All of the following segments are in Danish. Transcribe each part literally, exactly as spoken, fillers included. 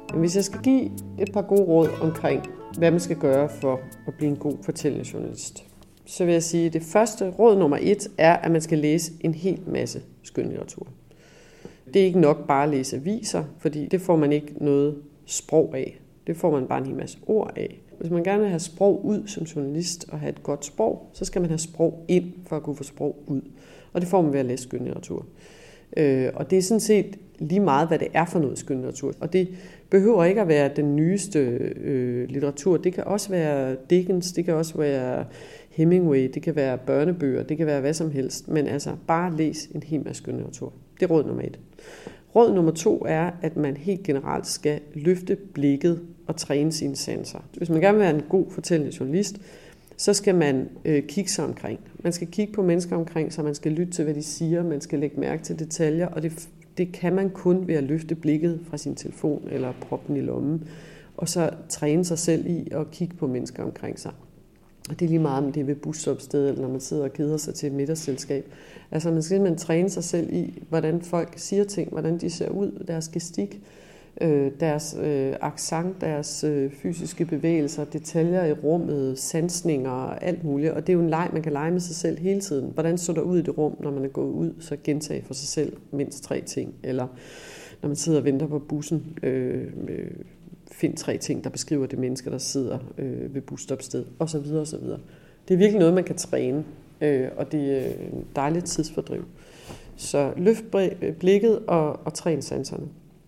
Men hvis jeg skal give et par gode råd omkring, hvad man skal gøre for at blive en god fortællejournalist, så vil jeg sige, at det første råd nummer et er, at man skal læse en hel masse skønlitteratur. Det er ikke nok bare at læse aviser, fordi det får man ikke noget sprog af. Det får man bare en hel masse ord af. Hvis man gerne vil have sprog ud som journalist og have et godt sprog, så skal man have sprog ind for at kunne få sprog ud. Og det får man ved at læse skønlitteratur. Og det er sådan set lige meget, hvad det er for noget skønlitteratur. Og det behøver ikke at være den nyeste øh, litteratur. Det kan også være Dickens, det kan også være Hemingway, det kan være børnebøger, det kan være hvad som helst. Men altså bare læs en hel masse skønlitteratur. Det er råd nummer et. Råd nummer to er, at man helt generelt skal løfte blikket og træne sine sanser. Hvis man gerne vil være en god fortællende journalist, så skal man øh, kigge sig omkring. Man skal kigge på mennesker omkring sig, man skal lytte til, hvad de siger, man skal lægge mærke til detaljer, og det, det kan man kun ved at løfte blikket fra sin telefon eller proppe den i lommen, og så træne sig selv i at kigge på mennesker omkring sig. Og det er lige meget, om det er ved busstopstedet, eller når man sidder og keder sig til et middagsselskab. Altså man skal simpelthen træne sig selv i, hvordan folk siger ting, hvordan de ser ud, deres gestik, deres øh, accent, deres øh, fysiske bevægelser, detaljer i rummet, sansninger og alt muligt. Og det er jo en leg, man kan lege med sig selv hele tiden. Hvordan så der ud i det rum, når man er gået ud, så gentage for sig selv mindst tre ting. Eller når man sidder og venter på bussen, øh, øh, find tre ting, der beskriver det menneske, der sidder øh, ved busstopstedet, osv. osv. Det er virkelig noget, man kan træne, øh, og det er en dejlig tidsfordriv. Så løft blikket og, og træn sanserne.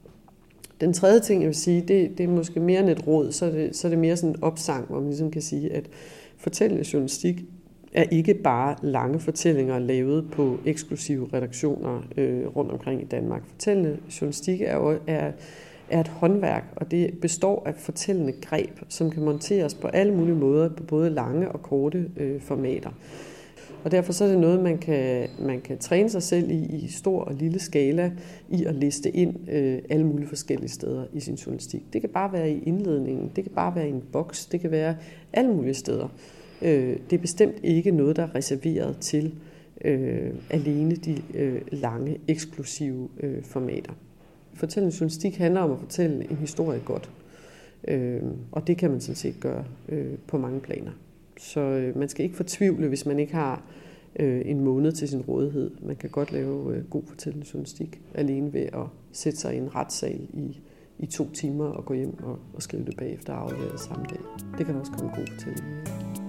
Den tredje ting, jeg vil sige, det, det er måske mere end et råd, så er det, så er det mere sådan en opsang, hvor man ligesom kan sige, at fortællende journalistik er ikke bare lange fortællinger lavet på eksklusive redaktioner øh, rundt omkring i Danmark. Fortællende journalistik er, jo, er, er et håndværk, og det består af fortællende greb, som kan monteres på alle mulige måder, på både lange og korte øh, formater. Og derfor så er det noget, man kan, man kan træne sig selv i, i stor og lille skala, i at liste ind øh, alle mulige forskellige steder i sin journalistik. Det kan bare være i indledningen, det kan bare være i en boks, det kan være alle mulige steder. Øh, det er bestemt ikke noget, der er reserveret til øh, alene de øh, lange, eksklusive øh, formater. Fortællende journalistik handler om at fortælle en historie godt, øh, og det kan man sådan set gøre øh, på mange planer. Så øh, man skal ikke fortvivle, hvis man ikke har øh, en måned til sin rådighed. Man kan godt lave øh, god fortællende journalistik alene ved at sætte sig i en retssal i, i to timer og gå hjem og, og skrive det bagefter og aflevere det samme dag. Det kan også komme god fortælling.